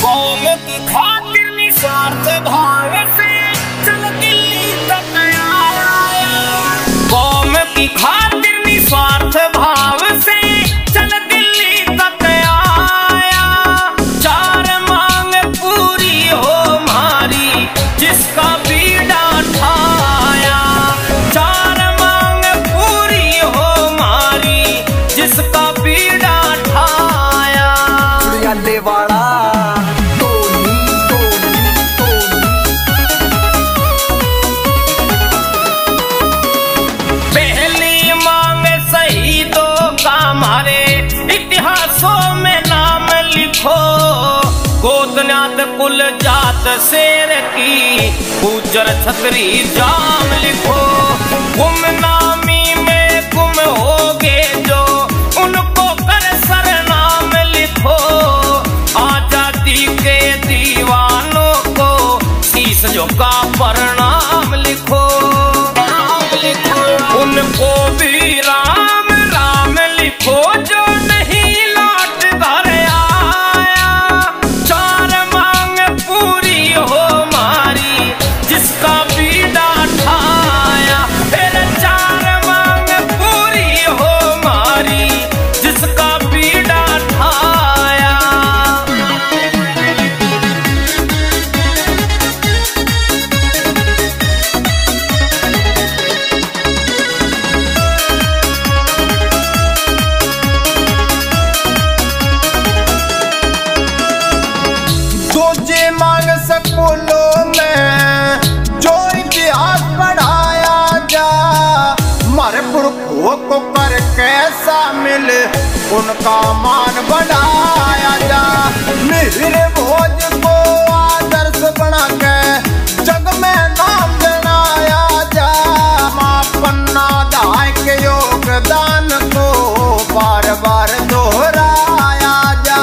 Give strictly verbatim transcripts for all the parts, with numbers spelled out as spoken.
कौम की खातिर निस्वार्थ भाव से चल दिल्ली तक आया। कौम की खातिर निस्वार्थ भाव से चल दिल्ली तक आया। चार मांग पूरी हो हमारी जिसका बीड़ा ठाया। चार मांग पूरी हो हमारी जिसका बीड़ा ठाया। देवाड़ा पहली मांग शहीदों का हमारे इतिहासों में नाम लिखो। गोदनाथ कुल जात शेर की गुजर छतरी जाम लिखो। गुमनामी में गुम होगे जो उनको कर सरनाम लिखो। आजादी के दीवानों को शीश झुका प्रणाम लिखो। उनको भी राम राम लिखो जो नहीं लौट घर आया। चार मांग पूरी हो हमारी जिसका बीड़ा ठाया। फिर चार मांग पूरी हो हमारी जिसका बीड़ा ठाया। तुझे मांग स्कूलों में जो इतिहास पढ़ाया जा। हमारे पुरखों को करके शामिल उनका मान बढ़ाया जा। मिहिर भोज को आदर्श बना के जग में नाम जनाया जा। माँ पन्ना दाई के योगदान को बार बार दोहराया जा।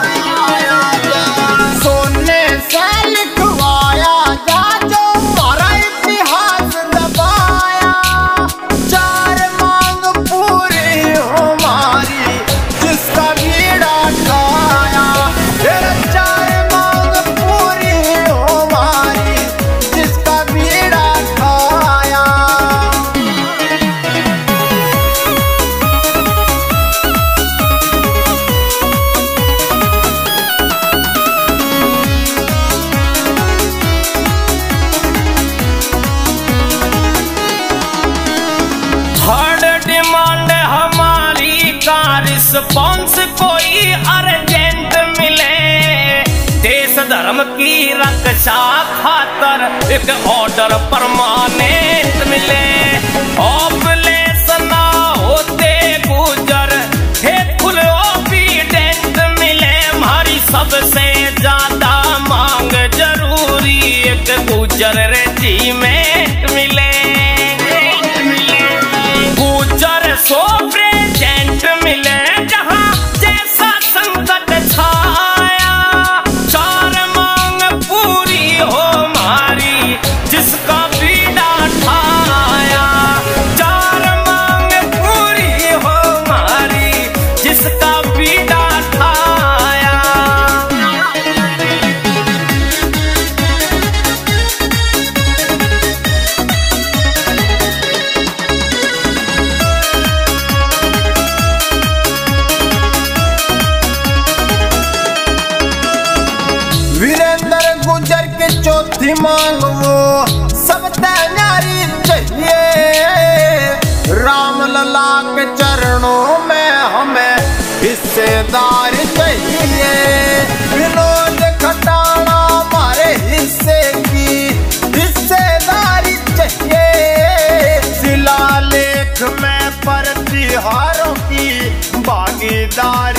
सोने से लिखवाया जा जो हमारा इतिहास दबाया। चार मांग पूरी हो हमारी जिसका बीड़ा ठाया। फिर चार मांग पूरी हो हमारी जिसका बीड़ा ठाया। हर डिमांड हमारी का रिस्पॉन्स कोई अर्जेंट मिले। देश धर्म की रक्षा खातर एक ऑर्डर परमानेंट मिले। ऑपलेस ना होते गुजर हेतुल ओबीडेंट मिले। हमारी सबसे ज्यादा मांग जरूरी एक गुजर रेजिमेंट मिले। गुजर सो प्रेजेंट मिले जहां जैसा संकट छाया। चार मांग पूरी हो हमारी जिसका बीड़ा ठाया। चार मांग पूरी हो हमारी जिसका बीड़ा ठाया। वीरेंद्र गुजर की चौथी मांग वो सब तैयारी चाहिए। राम लला के चरणों में हमें हिस्सेदार चाहिए। विनोद खटाना हमारे हिस्से की हिस्सेदारी चाहिए। शिलालेख में प्रतिहारों की भागीदारी